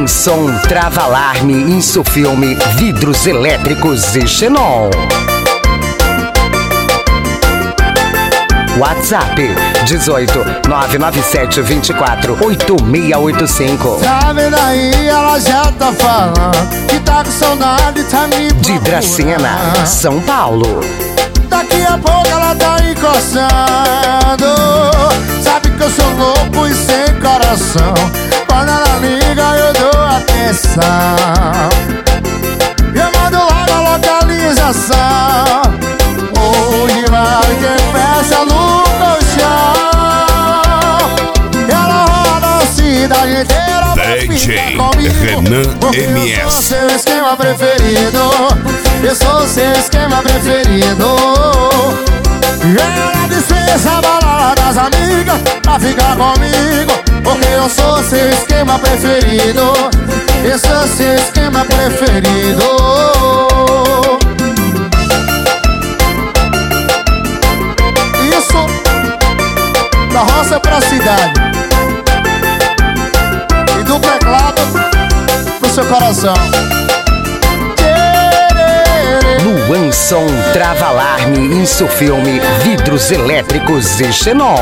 Luanson Trava-Alarme, Insufilme, vidros elétricos e xenon. WhatsApp 18 997 24 8685. Sabe daí, ela já tá falando que tá com saudade, tá me procurando. De Dracena, São Paulo. Daqui a pouco ela tá encostando. Sabe que eu sou louco e sem coração. Quando ela liga eu dou atenção. Eu mando logo a localização. Hoje vai ter festa no colchão. Ela roda a cidade inteira pra DJ ficar comigo, Renan porque MS. eu sou seu esquema preferido. Eu sou seu esquema preferido. Ela dispensa a balada das amigas pra ficar comigo, porque eu sou seu esquema preferido. Eu sou seu esquema preferido. Isso da roça pra cidade e do teclado pro seu coração. Luanson Trava-Alarme, Insufilme, vidros elétricos e xenon.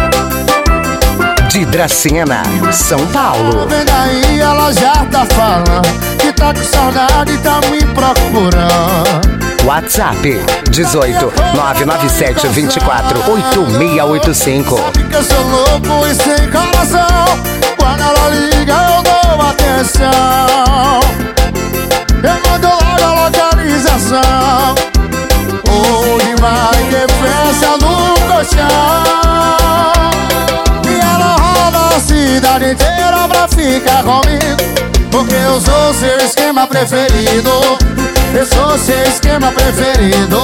De Dracena, São Paulo. Vem daí, ela já tá falando que tá com saudade e tá me procurando. WhatsApp 18 997 24 8685. Sabe que eu sou louco e sem coração. Quando ela liga eu dou atenção. Eu mando logo a localização. Hoje vai ter festa no colchão. E ela roda a cidade inteira pra ficar comigo, porque eu sou seu esquema preferido. Eu sou seu esquema preferido.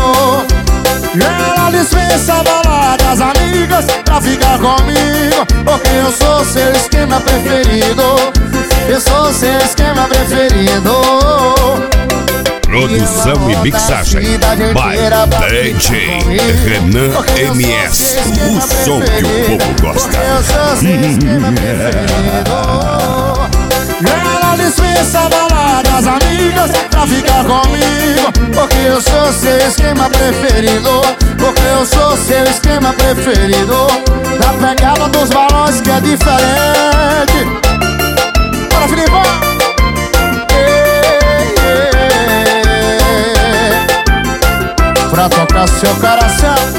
Ela dispensa a balada das amigas pra ficar comigo, porque eu sou seu esquema preferido. Eu sou seu esquema preferido. Produção e mixagem by DJ Renan MS. O som que o povo gosta. Eu sou seu esquema preferido. Ela dispensa a balada das amigas pra ficar comigo, porque eu sou seu esquema preferido. Porque eu sou seu esquema preferido. Na pegada dos balões que é diferente. Bora, Filipão! Pra tocar seu coração.